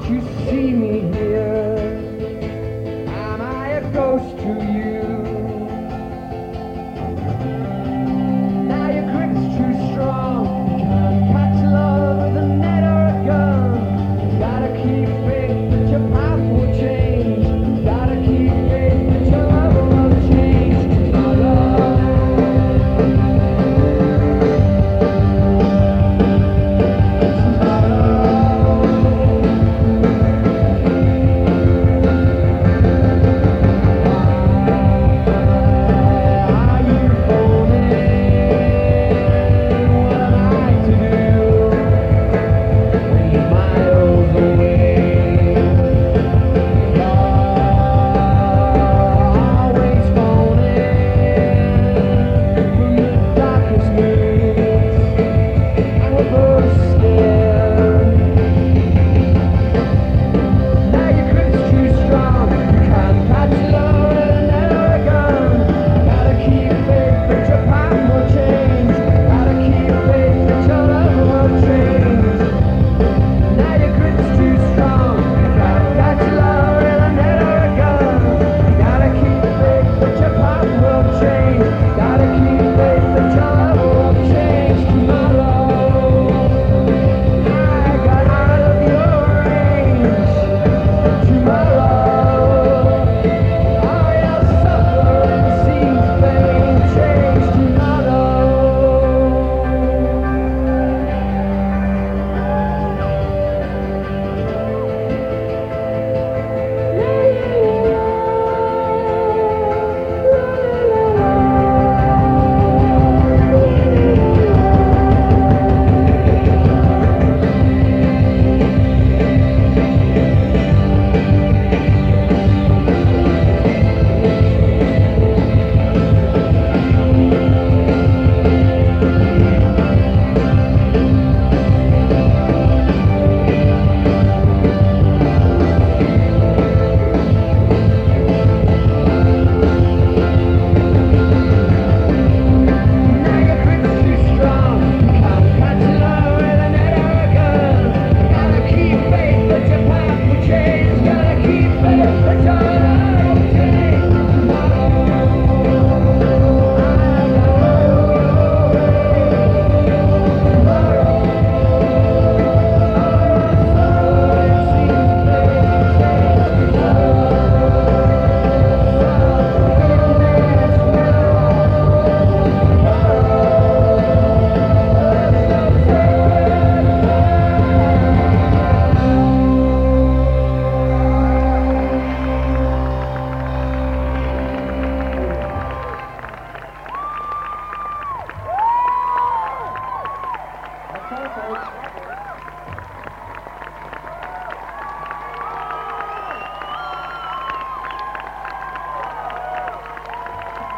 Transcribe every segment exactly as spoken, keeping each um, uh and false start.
Can't you see me here? Am I a ghost to you? Now your grip's too strong. You can't catch love with a net or a gun. You gotta keep faith that your path will change. You gotta keep faith that your love will change tomorrow.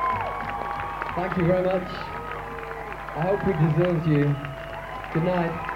Thank you very much. I hope we deserved you. Good night.